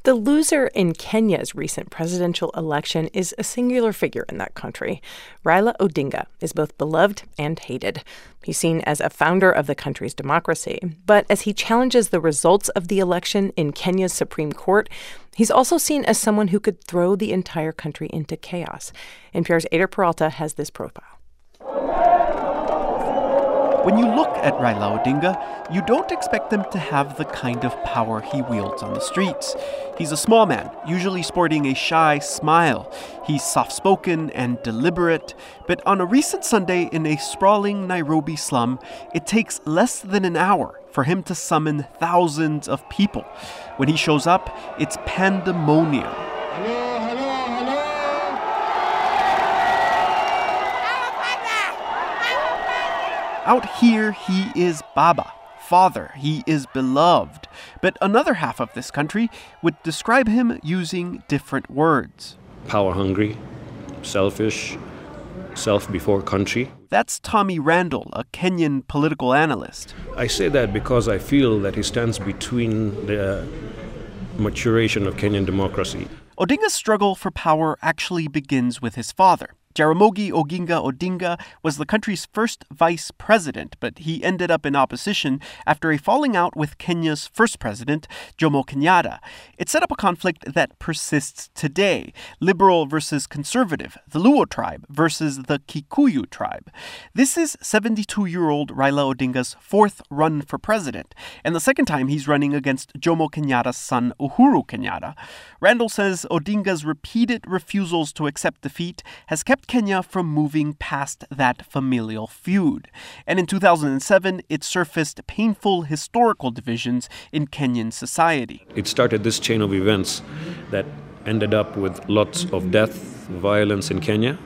The loser in Kenya's recent presidential election is a singular figure in that country. Raila Odinga is both beloved and hated. He's seen as a founder of the country's democracy. But as he challenges the results of the election in Kenya's Supreme Court, he's also seen as someone who could throw the entire country into chaos. NPR's Eyder Peralta has this profile. When you look at Raila Odinga, you don't expect him to have the kind of power he wields on the streets. He's a small man, usually sporting a shy smile. He's soft-spoken and deliberate. But on a recent Sunday in a sprawling Nairobi slum, it takes less than an hour for him to summon thousands of people. When he shows up, it's pandemonium. Out here, he is Baba, father. He is beloved. But another half of this country would describe him using different words. Power hungry, selfish, self before country. That's Tommy Randall, a Kenyan political analyst. I say that because I feel that he stands between the maturation of Kenyan democracy. Odinga's struggle for power actually begins with his father. Jaramogi Oginga Odinga was the country's first vice president, but he ended up in opposition after a falling out with Kenya's first president, Jomo Kenyatta. It set up a conflict that persists today: liberal versus conservative, the Luo tribe versus the Kikuyu tribe. This is 72-year-old Raila Odinga's fourth run for president, and the second time he's running against Jomo Kenyatta's son, Uhuru Kenyatta. Randall says Odinga's repeated refusals to accept defeat has kept Kenya from moving past that familial feud. And in 2007, it surfaced painful historical divisions in Kenyan society. It started this chain of events that ended up with lots of death, violence in Kenya.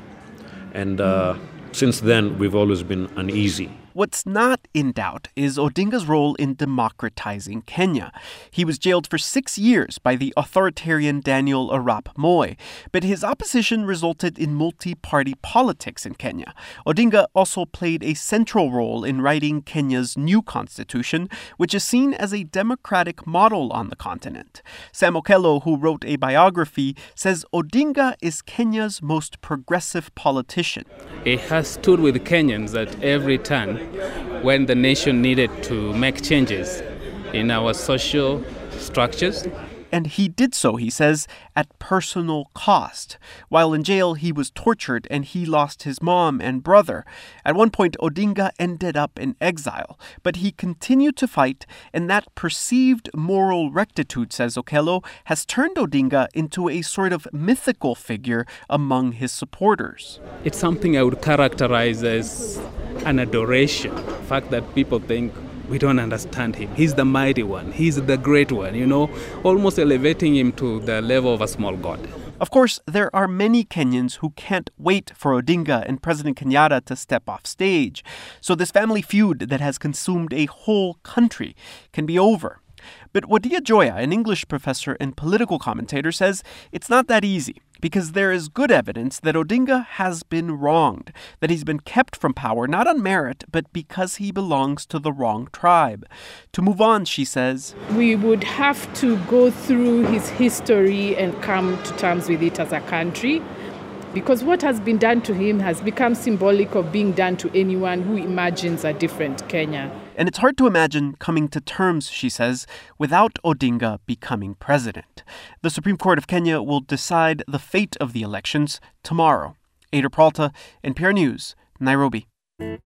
And since then, we've always been uneasy. What's not in doubt is Odinga's role in democratizing Kenya. He was jailed for 6 years by the authoritarian Daniel Arap Moi, but his opposition resulted in multi-party politics in Kenya. Odinga also played a central role in writing Kenya's new constitution, which is seen as a democratic model on the continent. Sam Okello, who wrote a biography, says Odinga is Kenya's most progressive politician. He has stood with Kenyans at every turn when the nation needed to make changes in our social structures. And he did so, he says, at personal cost. While in jail, he was tortured and he lost his mom and brother. At one point, Odinga ended up in exile. But he continued to fight, and that perceived moral rectitude, says Okello, has turned Odinga into a sort of mythical figure among his supporters. It's something I would characterize as an adoration. The fact that people think we don't understand him. He's the mighty one. He's the great one, almost elevating him to the level of a small god. Of course, there are many Kenyans who can't wait for Odinga and President Kenyatta to step off stage. So this family feud that has consumed a whole country can be over. But Wadia Joya, an English professor and political commentator, says it's not that easy because there is good evidence that Odinga has been wronged, that he's been kept from power not on merit, but because he belongs to the wrong tribe. To move on, she says, we would have to go through his history and come to terms with it as a country, because what has been done to him has become symbolic of being done to anyone who imagines a different Kenya. And it's hard to imagine coming to terms, she says, without Odinga becoming president. The Supreme Court of Kenya will decide the fate of the elections tomorrow. Eyder Peralta, NPR News, Nairobi.